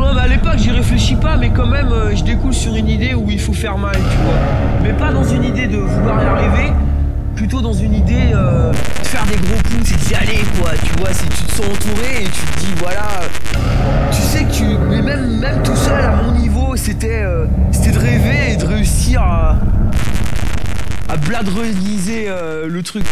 Moi, à l'époque, j'y réfléchis pas, mais quand même, je découle sur une idée où il faut faire mal, tu vois. Mais pas dans une idée de vouloir y arriver, plutôt dans une idée de faire des gros coups, c'est d'y aller, quoi. Tu vois, si tu te sens entouré et tu te dis, voilà, tu sais que tu. Mais même tout seul, à mon niveau, c'était de rêver et de réussir à bladroniser le truc.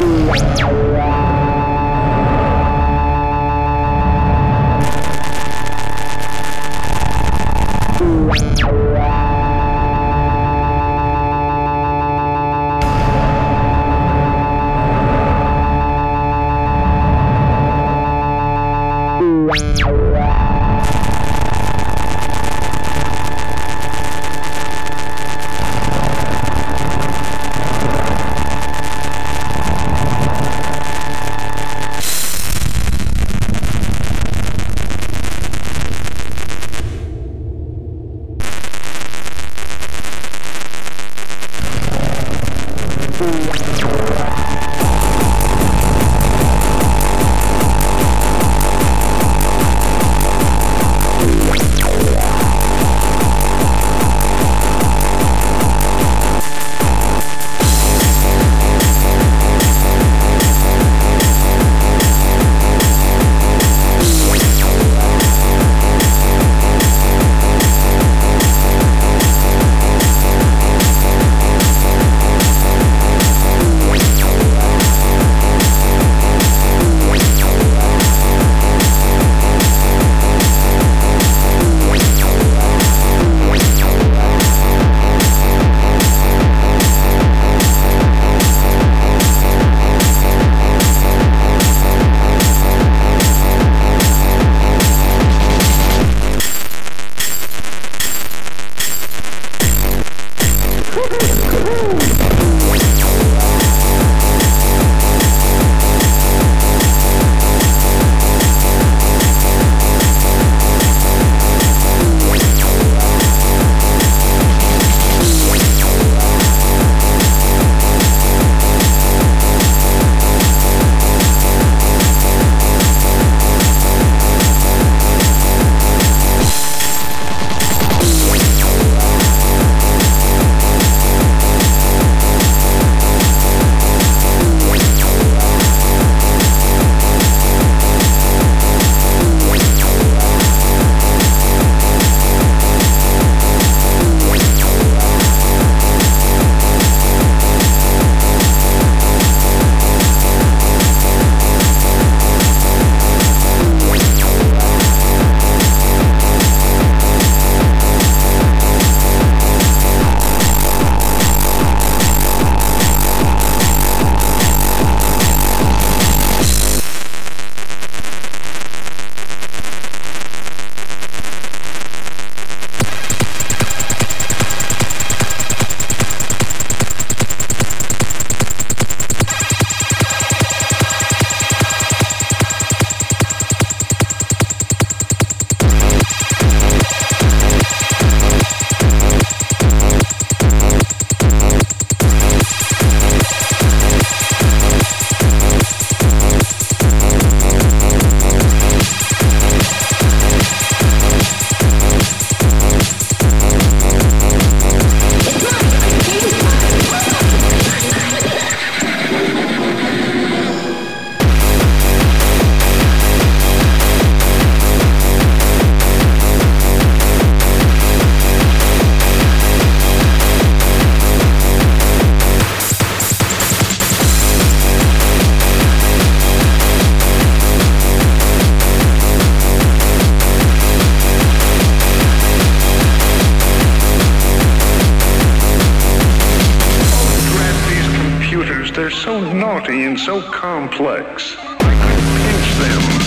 They're so naughty and so complex. I could pinch them.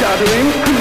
stuttering.